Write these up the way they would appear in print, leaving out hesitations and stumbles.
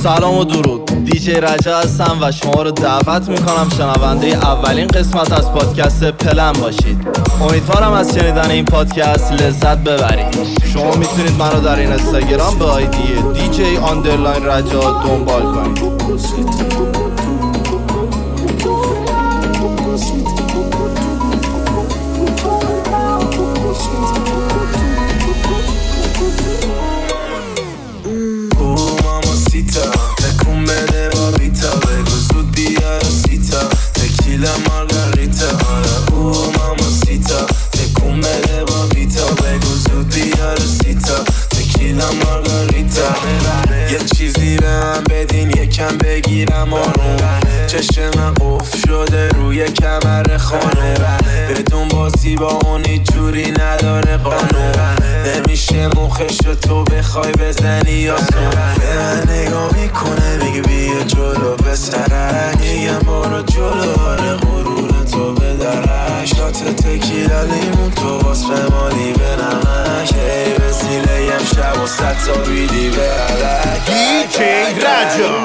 سلام و درود، دیجی رجا هستم و شما رو دعوت میکنم شنونده اولین قسمت از پادکست پلن باشید. امیدوارم از شنیدن این پادکست لذت ببرید. شما میتونید منو در این اینستاگرام به آیدی DJ_رجا دنبال کنید. تکون بده بابیتا بگو زود بیار سیتا تکیلا مارگاریتا آره او ماماسیتا تکون بده بابیتا بگو زود بیار سیتا تکیلا مارگاریتا یه چیزی به من بدین یکم بگیرم آروم چشم من قفل شده روی کمر خانم بدون بازی با اون جوری نداره قانون نمیشه مخشو تو بخوای بزنی یا سون به من نگاه میکنه میگه بیا جلو بسرک میگم برو جلو آره غرور تو بدرک شات تکیلا لیمون تو واسه مالی به نمک ای وسیله یم شب و 100 تا بیدی به علک دیجی رجا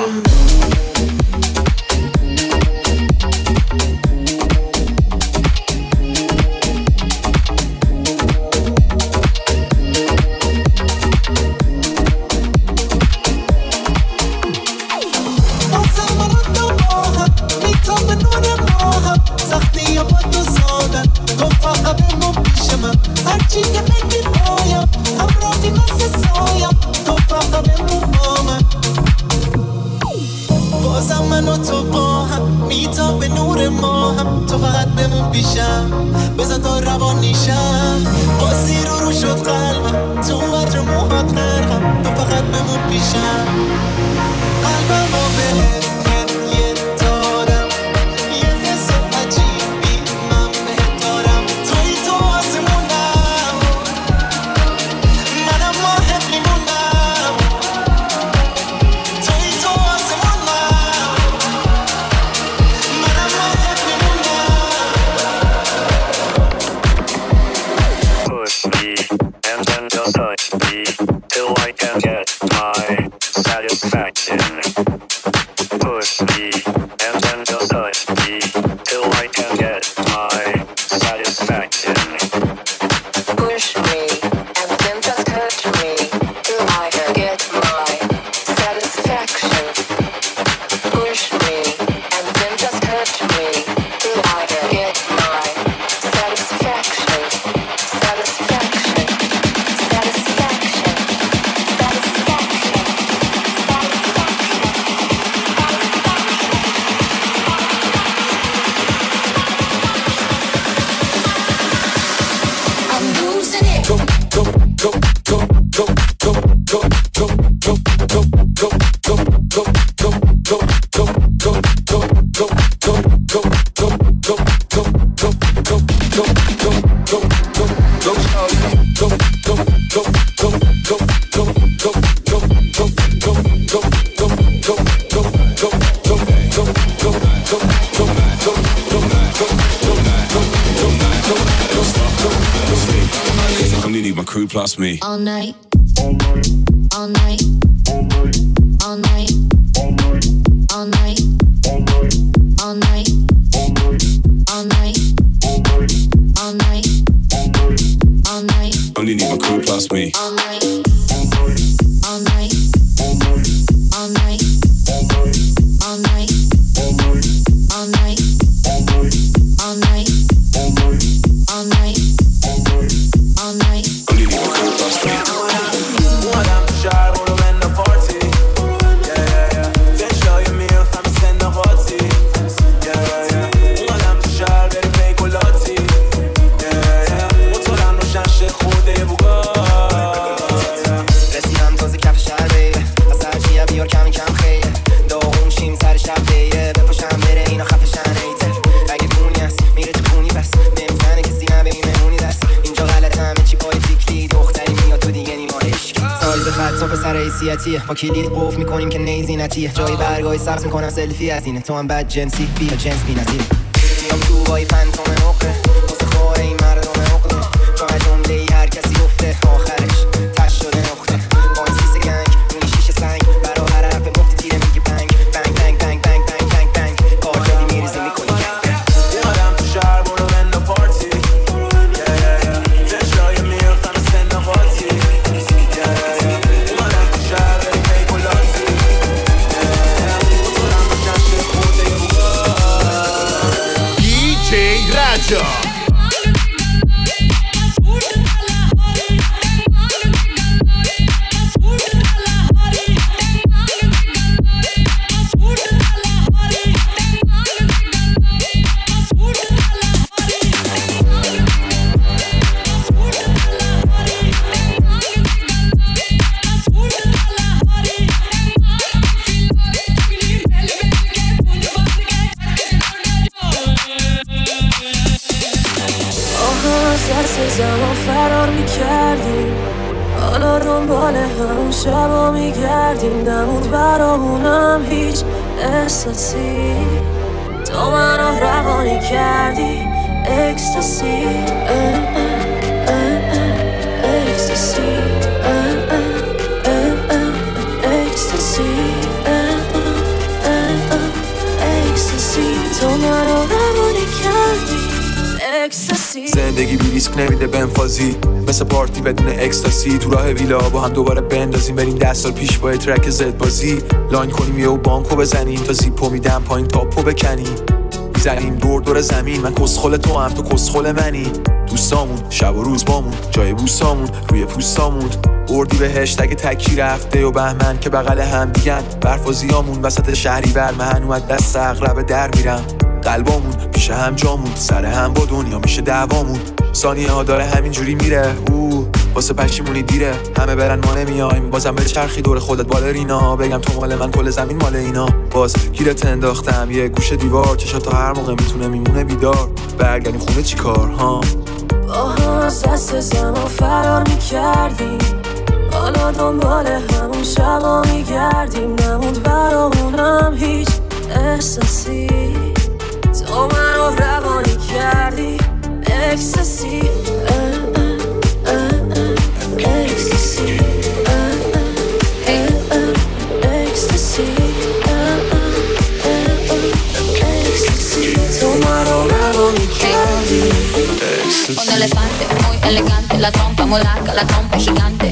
بزن تا روان نیشم بازی رو شد قلبم تو متر موهات غرقم تو فقط بمون پیشم قلبم رو بهت یه دارم یه حس عجیبی من بهت دارم توی تو آسمونم منم واحد میمونم توی تو آسمونم منم واحد میمونم Push me and then just touch me till I can get my satisfaction. Push me and then just touch me till I can get my satisfaction. Push me and then just touch me till I can get my satisfaction. Push me and then just touch me till I can get my satisfaction. Satisfaction. Satisfaction. Satisfaction. I'm losing it. I only need my crew plus me. All night. All night. All night. All night. All night. All night. All night. All night. All night. Only need my crew plus me. All night. All night. All night. All night. All night. All night. All night. All night. Only need my crew plus me. اومدم تو شهر برو بند پارتی فش لای میرم سن نقاطی اومدم تو شهر بریم پیکولاتی موتورم روشن شه خورده بوگا رسیدم تازه کف شهر بیه از هرچیه بیار کمی کم خیه داغون شیم سر شب بیه بپاشم بره اینا خفشن ایته اگه پونی هست میره تو پونی بس نمیزنه کسی نبینی مهمونی دست اینجا غلط همه چی پای تیکلی دختری میاد تو دیگه نیما عشق سایز خط و پسر حیثیتیه با کلید قفل میکنیم که نیزینتیه جای برگاهی سبز میکنم سلفی از اینه تو هم بد جنسی بیا جنس بی نظیر میام تو بای فنتوم نقره واسه خواه این مردم نقره تو جمله هر کسی گفته آخرش تش شده نقطه با این سیس گنگ روی شیش سنگ برا هر حرف گفتی تیر رجا. زمان فرار میکردیم، حالا دنبال همون شبا میگردیم. نمود برامونم هیچ احساسی، تو منو روانی کردی. اکستاسی اکستاسی اکستاسی اکستاسی، تو منو روانی کردی. زندگی بی ریسک نمیده بنفازی، مثل پارتی بدون اکستاسی. تو راه ویلا با هم دوباره بندازیم، بریم 10 سال پیش با ترک زد بازی. لاین کنیم یهو بانکو بزنیم، تا زیپو میدم پایین تاپو بکنیم. میزنیم دور دور زمین، من کسخل تو هم تو کسخل منی. دوستامون شب و روز بامون، جای بوسامون روی پوستامون. اردی بهشت اگه تکی رفته و بهمن که بغل هم دیگن. برفازیامون وسط شهریور، من هنو از دست اغلب در میرم. قلبامون پیش هم جامون، سر هم با دنیا میشه دعوامون. ثانیه ها داره همینجوری میره، واسه پشیمونی دیره. همه برن ما نمیایم، بازم بری چرخی دور خودت بالرینا. بگم تو مال من کل زمین مال اینا. باز گیرت انداختم یه گوشه دیوار، چشات تا هر موقع میتونه میمونه بیدار. برگردیم خونه چی کار ها؟ با هم از دست زمان فرار میکردیم، حالا دنبال همون شبا میگردیم. نمود برامونم هیچ احساسی، تو منو روانی کردی. اکستاسی اکستاسی اکستاسی اکستاسی، تو منو روانی کردی. Un elefante muy elegante, la trompa muy larga, la trompa gigante.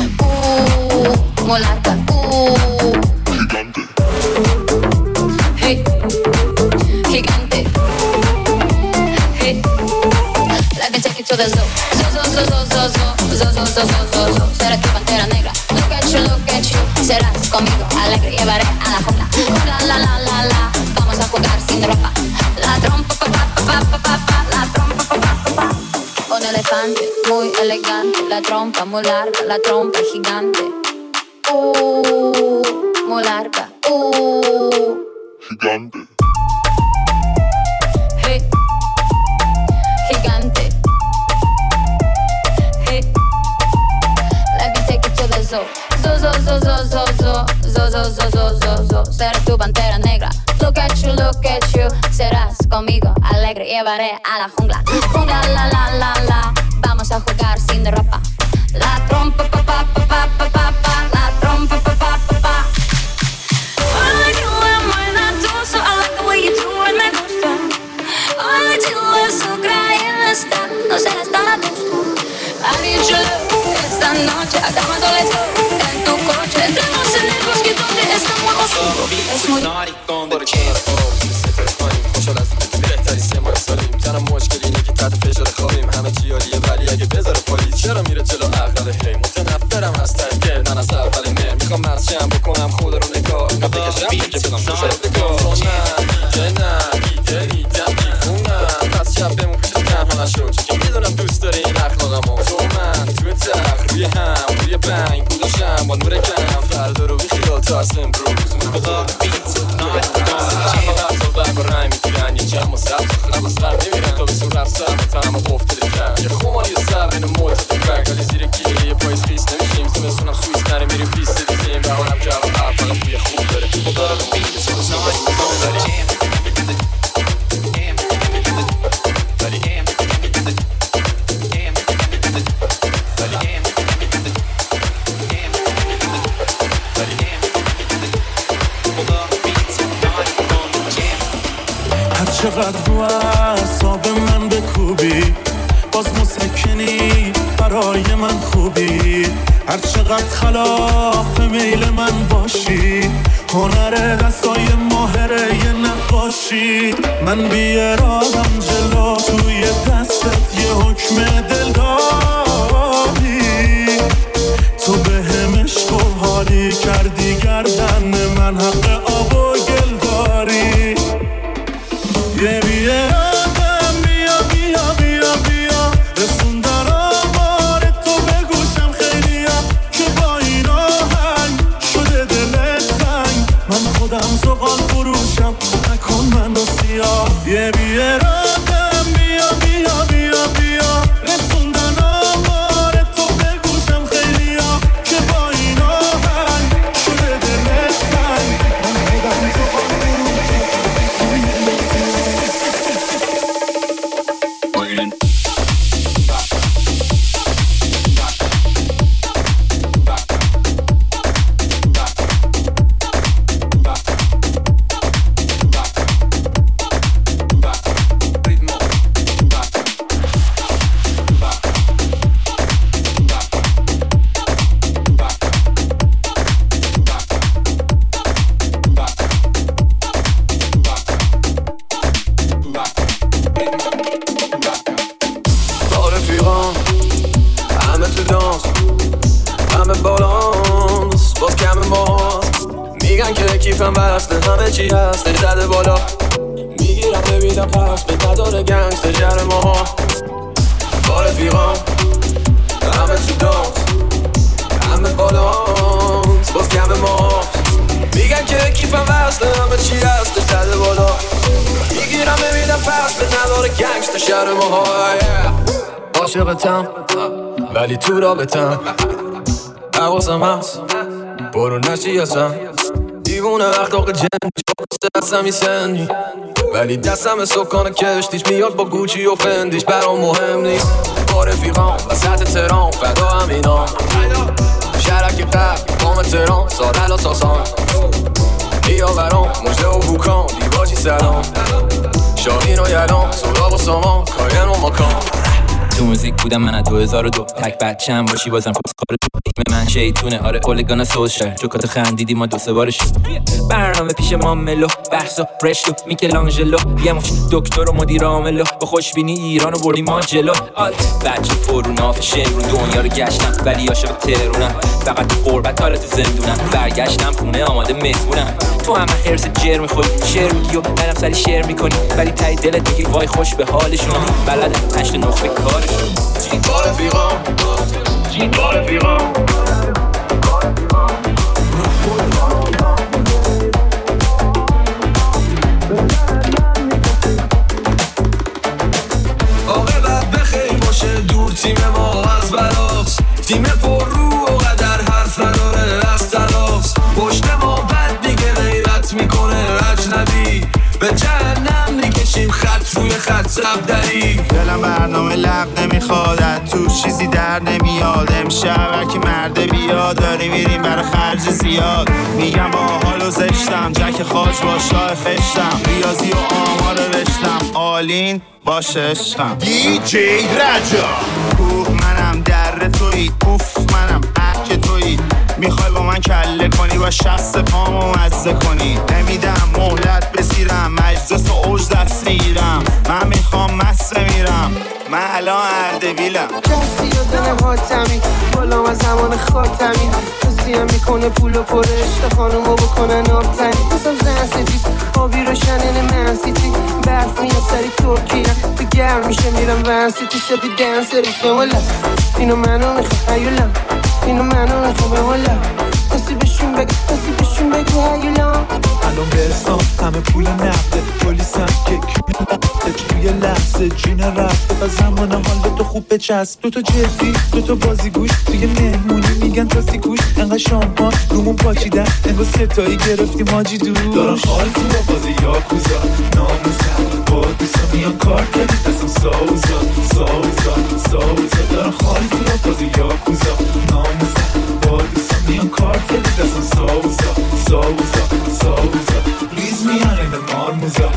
Muy larga, gigante. Hey, gigante. Hey, let me take you to the zoo. Zoo. Seré tu pantera negra. Look at you. Serás conmigo alegre, llevaré a la jungla. La. Vamos a jugar sin ropa. La trompa, pa. La trompa, pa. Un elefante muy elegante, la trompa muy larga, la trompa gigante. Muy larga. Gigante. Hey, gigante. Hey, let me take you to the zoo. Zoo. Seré tu pantera negra. Look at you. Serás conmigo alegre, llevaré a la jungla. La. Vamos a jugar sin ropa. La trompa, pa. La trompa, pa. I like you and when I do so. I like the way you do it, me gusta. Ay, chile, su creen está. No seas tan a gusto. I need you esta noche. Hagamos todo esto en tu coche. Entremos en el bosque donde estamos oscuro. Es muy بهتری سه ماه سالیم. تنم مشکل اینه که تحت فشار خوابیم. همه چی عالیه ولی اگه بذاره پلیس چرا میره جلو عقل هی. متنفرم از تنکر من از اول مهر. میخوام مرسشم بکنم خدا رو نگاه. اینقدر بکشم که بدم خوشت بگاه. نه دیدم دیفونم. پس شب بمون پیش تنها نشو، چون که میدونم دوست داری این اخلاقمو. تو من توی تخت روی هم روی بنگ بوداشم با نور کم. فردا رو بیخیال تا از امروز بخواد بیت با رای میگیرن یه جمع و سبت خودم از غرب نمیرن تا به سور رفتم تنم و قفته دکن یه خمالی سر بین موت دکرک ولی زیر گیره یه پایز خیس نمیشیم تو بسونم سویس نره میریم پیست دیزیم بهارم جواب فقط بوی خوب داره خدا رو بیت سو بسون بسون چقدر رو اعصاب من بکوبی باز مسکنی برای من خوبی. هر چقدر خلاف میل من باشی هنر دستای ماهره یه نقاشی. من بیارادم جلو توی چشم دلداری تو به هم عشق و حالی کردی گردن من حق آب و گل داری یه بیادم بیا بیا بیا بیا رسوندن آمار تو به گوشم خیلی ها که با این آهنگ شده دلت تنگ من خودم زغال فروشم نکن من رو سیاه یه بیادم بیا بیا بیا بیا رسوندن آمار تو به گوشم خیلی ها که با این آهنگ شده دلت تنگ من خودم زغال همه چی هست زده بالا میگیرم ببینم پس به نداره گنگستر شهر ماها با رفیقام همه تو دانس همه بالانس باز کم ما میگن که کیفم وصله همه چی هست زده بالا میگیرم ببینم پس به نداره گنگستر شهر ماها عاشقتم ولی تو رابطم حواسم هست برو نشی اصلا دیوونه اخلاق جنگ دستم میسنی ولی دستم سکان کشتیش میاد با گوچی و فندیش برام مهم نیست با رفیقام وسط تهران فدا همینام شرک قبل قام تهران سارل و ساسان بیاوران مجده و بوکان دیواجی سلام شاهین و یلان سراب و سامان کاین و مکان تو موزیک بودم من 2002 تک بچه‌ام باشی بازم خسکار تو من شیطونه آره اولگانا سوشر چوکات خندیدی ما دو سه بارش برنامه پیش ما ملو بحث و رشتو میکلانجلو یه مش دکتر و مدیر عاملو با خوشبینی ایرانو بردیم ما جلو آره بچه فروناف شمرون دنیا رو گشتم ولی عاشق تهرونم فقط قربت حالا تو زندونم برگشتم خونه آماده مهمونم تو همه حرس جر میخوری شعر میگی و منم سری شعر میکنی ولی تای دلت میگی وای خوش به حالشون بلد 8 نخبه کارشون جین با رفیقام جین با رفیقام عاقبت بخیر باشه دور تیم ما از بلاس تیم پر رو و قدر حرف نداره از تلاس پشت ما بد دیگه غیرت میکنه اجنبی به جهنم میکشیم خط روی خط زبدری دلم برنامه لب نمیخواد تو چیزی در نمیاد امشب هرکی مرده بیاد داری میریم برای خرج زیاد میگم با حال و زشتم جک خاج با شاه خشتم ریاضی و آمار رشتم آلین باشه عشقم دی جی رجا منم در توی اوف منم احک توی میخوای با من کله کنی با شست پامو مزه کنی نمیدم مهلت بسیرم مجلس و اوج دست میگیرم من میخوام مست میرم من الان اردبیلم کسی و دل حاتمی بالا و زمان خاتمی توصیه میکنه پول و پرشت خانومو بکنن آبتنی بسم زن سفیز آبی روشنن منسیتی برف میاد سری ترکیه تو گرم میشه میرم ورسیتی سپی دنسریش به والا اینو منو میخوام هیولم اینو منو میخوام به والا کسی بشون بگو هیولم الان برسام همه پول نقده پلیسم که توی لحظه جون رفته و زمان حال تو خوب بچست دوتا جدی دوتا بازیگوش توی مهمونی میگن تاستی کوش انقدر شامپان رومون پاچیدن انگار ستایی گرفتیم حاجی دوش دارم خال تو با بازی یاکوزا ناموزم با دوستا میان کار کردی دستم ساوزا دارم خال تو با بازی یاکوزا ناموزم با دوستا میان کار کردی دستم ساوزا ریز میان این مارموزا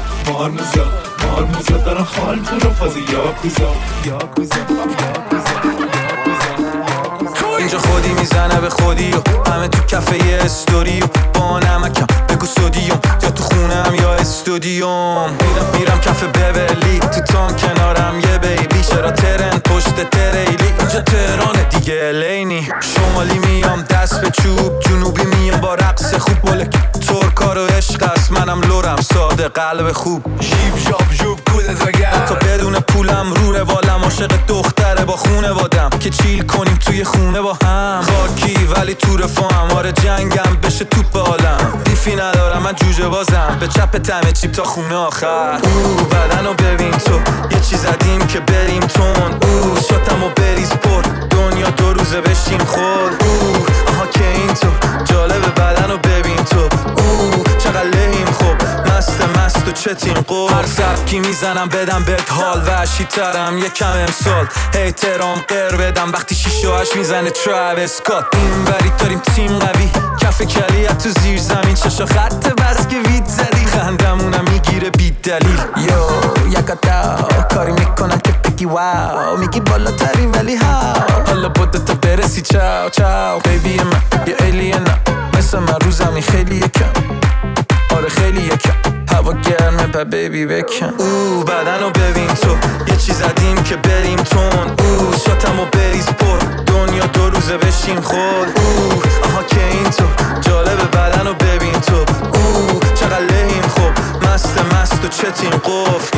دارم خال تو رو فازی یاکوزا اینجا خودی میزنه به خودی و همه تو کفه یه استوری و با نمکم بگو سودیوم یا تو خونم یا استودیوم میرم کف بورلی تو تام کنارم یه بیبی چرا ترن پشت تریلی اینجا تهرانه دیگه الینی شمالی میام دست به چوب جنوبی میام با رقص خوب بلک ترکا رو عشق است منم لورم ساده قلب خوب شیب شاب جوب کودت وگرد تا بدون پولم رو روالم عاشق دختره با خونه وادم که چیل کنیم توی خونه با هم خاکی ولی تو رفاهم آره جنگم بشه توپ عالم دیفی ندارم من جوجه بازم به چپ تمه چیپ تا خونه آخر بدن رو ببین تو یه چی زدیم که بریم تون شاتم و بریز پر دنیا 2 روزه بشیم خود آها که این تو جالب بدن رو ببین تو چقدر لحیم خوب مست و چتین قول هر سبکی میزنم بدم بهت حال وحشی ترم یکم امسال احترام قر بدم وقتی 6 و 8 میزنه تراویس اسکات این وری داریم تیم قوی کف کلیت تو زیر زمین چشا خط بس که وید زدی خندمونم میگیره بی دلیل یو یکتا کاری میکنم که بگی واو میگی بالاتری ولی هاو حالا بوده تا برسی چاو چاو بیبی من یه ایلینم مثل من رو زمین خیلی یکم آره خیلی یکم هوا گرمه با بیبی بکن بدن رو ببین تو یه چی زدیم که بریم تون شاتم و بریز پر دنیا 2 روزه بشیم خود آها که این تو جالب بدن رو ببین تو چقدر لحیم خوب مست و چتین قفل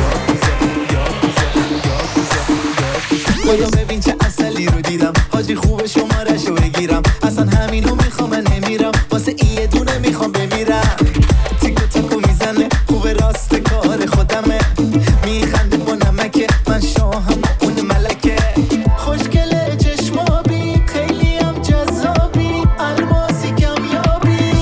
باید ببین چه اصلی رو دیدم حاجی خوب شمارش رو بگیرم اصلا همینو میخوام من نمیرم واسه این یه دونه میخوام بمیرم تیکو تاکو میزنه خوب راست کار خودمه میخنده با نمکه من شاهم اون ملکه خوشگله چشمابی خیلی هم جذابی الماسی کمیابی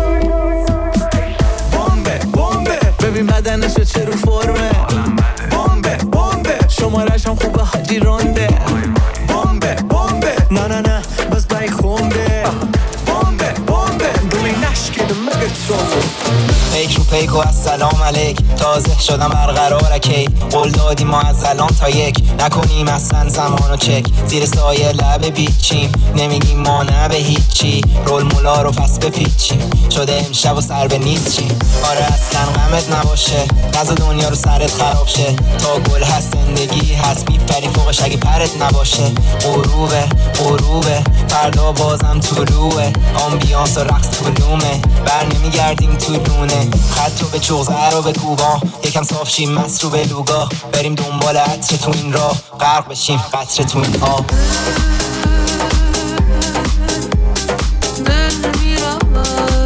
بمبه ببین بدنشو چه رو فرمه بمبه شمارش هم خوبه حاجی رونده بمبه نه بس بای خونده بمبه دوی نشکل مگه پیک رو پیک و السلام علیک تازه شدم برقرار کی قول دادیم ما از الان تا 1 نکنیم اصلا زمانو چک زیر سایه لب بیچیم نمیگیم ما نه به هیچی رول مولا رو پس بپیچیم شده امشب و سر به نیستیم آره اصلا غمت نباشه نزا دنیا رو سرت خراب شه تا گل هست زندگی هست میپری فوقش اگه پرت نباشه غروبه فردا بازم طلوعه آمبیانس و رقص طلومه بر نمیگردیم تو دونه خط رو به چغزه رو به کوبا یکم صاف شیم مست رو به لوگا بریم دنبال عطر تو این راه غرق بشیم قطر تو این ها دل میرم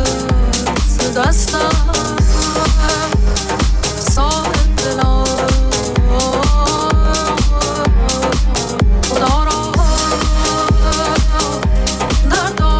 دستم صاحب دلم خدا را دردم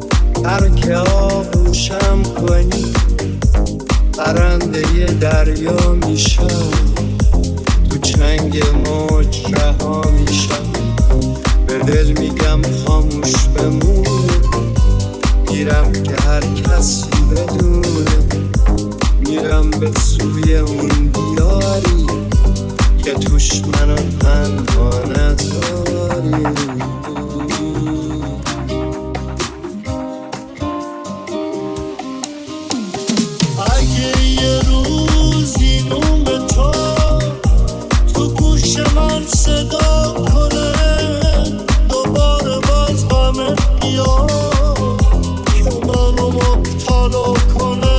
دریا جانت بیا که منو مبتلا کنه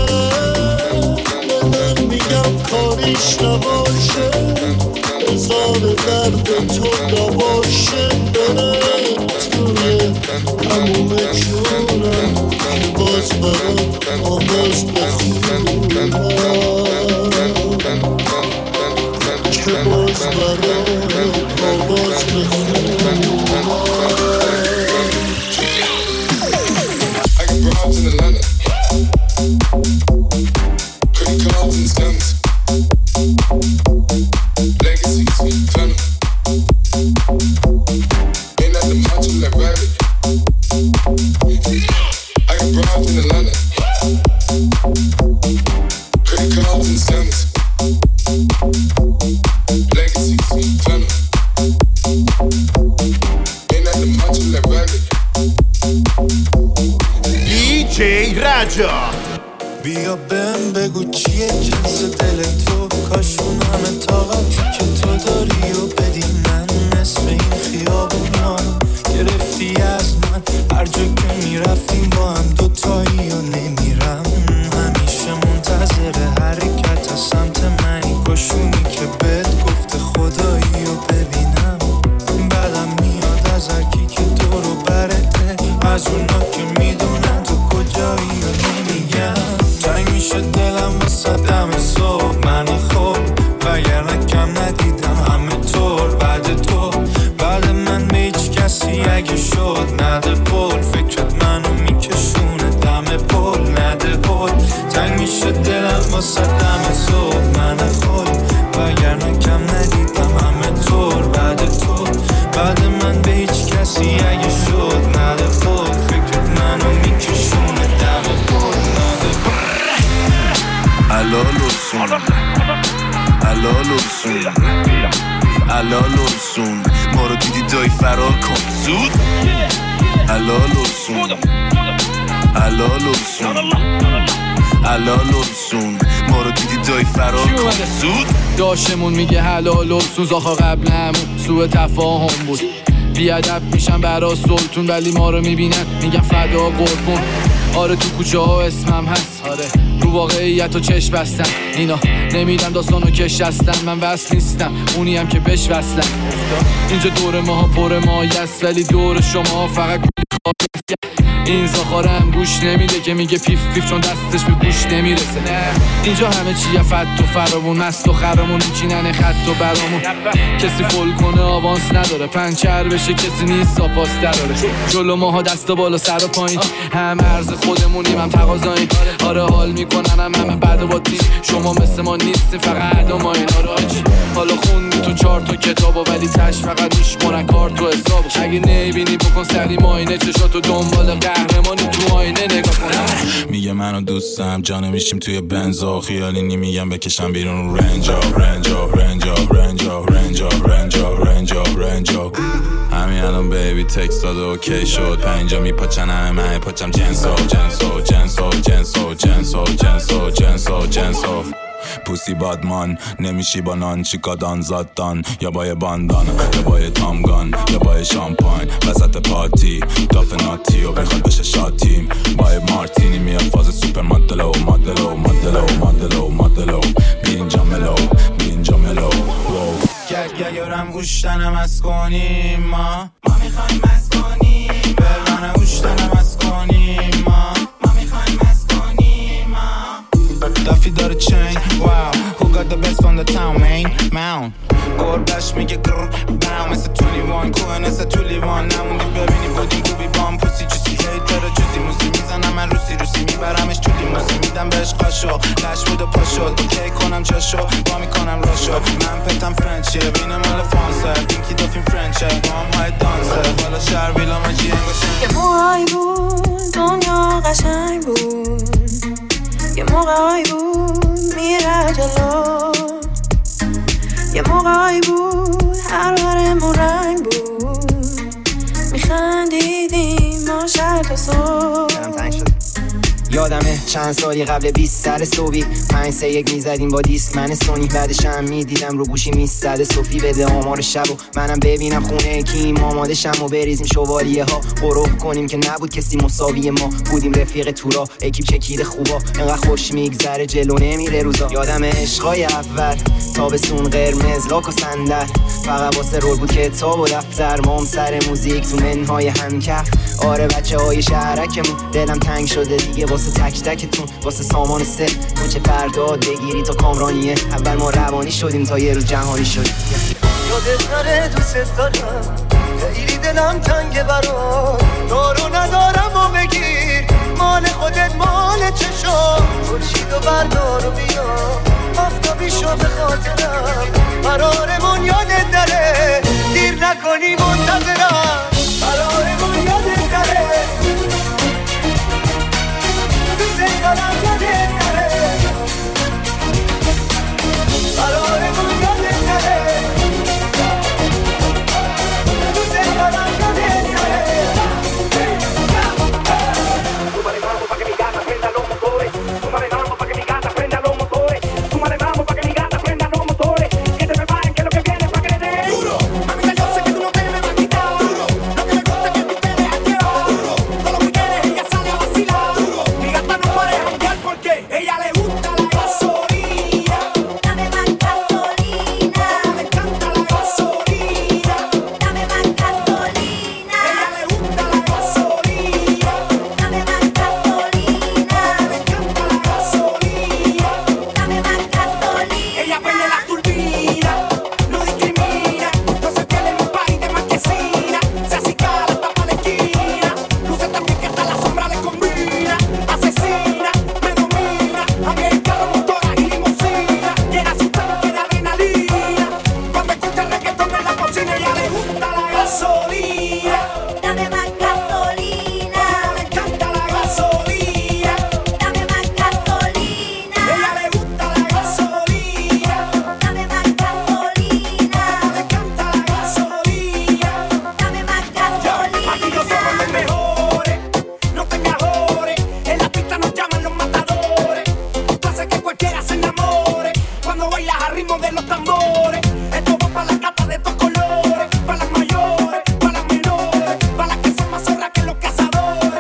من میگم کاریش نباشه بذار درد تو نباشه بره توی هموم جونم که باز برات آواز بخونم که باز برات آواز بخونم Broads in Atlanta, credit cards and scams, legacies, family. Ain't nothing much like rabbit. I got broads in Atlanta, credit cards and scams, legacies, family. Ain't nothing much like rabbit. DJ راجا بیا بهم بگو چیه جنس دل تو کاش اون همه طاقتی که تو داری و بدی من نصف این خیابونا گرفتی از من هر جا که میرفتیم با هم دوتایی و نمیرم همیشه منتظر حرکت از سمت منی کاشونی که بهت گفته خدایی و ببینم بعدم میاد از هرکی که دورو برته از اونا که میدونن تو کجایی و نمیگم تنگ میشه دلم واسه دم صبح من خوب وگرنه کم ندیدم همه طور بعد تو بعد من به هیچ کسی اگه شد نده پول فکرت منو میکشونه دم پول نده پول تنگ میشه دلم واسه دم صبح من خوب وگرنه کم ندیدم همه طور بعد تو بعد من به هیچ کسی اگه شد نده پول فکرت منو میکشونه دم پول نده پول الالورسون ما رو دیدی دایی فرار کن زود الالورسون ما رو دیدی دایی فرار کن زود داشمون میگه حلالورسون زاخا قبل همون سوء تفاهم بود بیادب میشن برا سلطون ولی ما رو میبینن میگن فدا قربون آره تو کوچه ها اسمم هست آره رو واقعیت و چشم بستن اینا نمیدن داستانو کش هستن من وصل نیستم اونی هم که بهش وصلم اینجا دور ماها پر مایست ولی دور شما فقط این زاخارم گوش نمیده که میگه پیف پیف چون دستش به گوش نمیرسه اینجا همه چیه فت و فراوون مست و خرامون میچینن خط و برامون کسی فول کنه آوانس نداره پنچر بشه کسی نیست آپاس دراره جلو ماها دست و بالا سر و پایین هم عرض خودمونیم هم تقاضاییم آره حال میکنن همه بعد با تیم شما مثل ما نیستیم فقط ادا ما اینا رو آجی حالا خوندی تو 4 تا کتابو ولی تش فقط میشمونن کار تو حسابو اگه نمیبینی بکن سری ماینه چشاتو دنبال قهرمانی تو آینه نگاه کن میگه منو دوستم جانه میشیم توی بنزا خیالی نمیگم بکشم بیرون رنجا رنجا رنجا رنجا رنجا رنجا رنجا رنجا همین الان بیبی تکست داده اوکی شد پنجا میپاچن همه پاچم جنسا جنسا جنسا جنسا جنسا جنسا جنسا جنسا پوسی بادمان نمیشی با نان چیکادان زادان یا با یه باندان یا با یه تامگان یا با یه شامپاین وسط پارتی داف ناتی و بخواد بشه شاتیم با یه مارتینی میاد فاز سوپر مدلو مدلو مدلو مدلو مدلو بی اینجا ملو بی اینجا ملو گرگرم اوشتنم از کنیم ما میخوایم از کنیم برانه اوشتنم از کنیم ما میخوایم از کنیم دافی داره چین واو who got the best from the town main mound گربش میگه گرر باو مثل 21 کوه مثل 21 نموندی ببینی بودیم گوبی بام پوسی جوسی هیتر جوسی موسی میزنم من روسی میبرمش تو لیموسی میدم بهش قاشو لش بود و پاشو کی کنم چاشو با میکنم راشو من پتم فرنچیه بین مال فانسر اینکی دافین فرنچه با هم های دانسر بالا شهر ویلا مجی انگوشن یه موقعی بود دنیا قشنگ بود یه موقعی بود میره جلو یه موقعی بود هر برمون رنگ بود میخندیدیم ما شب تا صبح یادمه چند سالی قبل 20 سر صبحی 5-3-1 میزدیم با دیسک من سونی، بعدش هم میدیدم رو گوشی میزده صوفی بده آمار شب و منم ببینم خونه کیم آماده شم و بریزیم شوالیه ها قروب کنیم که نبود کسی مساوی ما بودیم رفیق تورا اکیپ چکیده خوبا انقدر خوش میگذره جلو نمیره روزا. یادمه عشقای اول تابستون قرمز لاک و صندل فقط واسه رول بود کتاب و دفتر مام سر موزیک تو منهای همکف. آره بچه های شهرکمون دلم تنگ شده دیگه واسه تک تکتون واسه سامان سه کوچه فرداد بگیری تا کامرانیه اول ما روانی شدیم تا یه روز جهانی شدیم. یادت نره دوست دارم خیلی دلم تنگه برام دارو ندارم و بگیر مال خودت مال چشام خورشید و بردار و بیا آفتابی شو به خاطرم قرارمون یادت نره دیر نکنی منتظرم قرارمون یادت نره دوست دارم یادت نره قرارمون یادت نره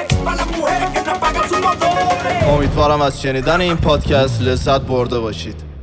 امیدوارم از شنیدن این پادکست لذت برده باشید.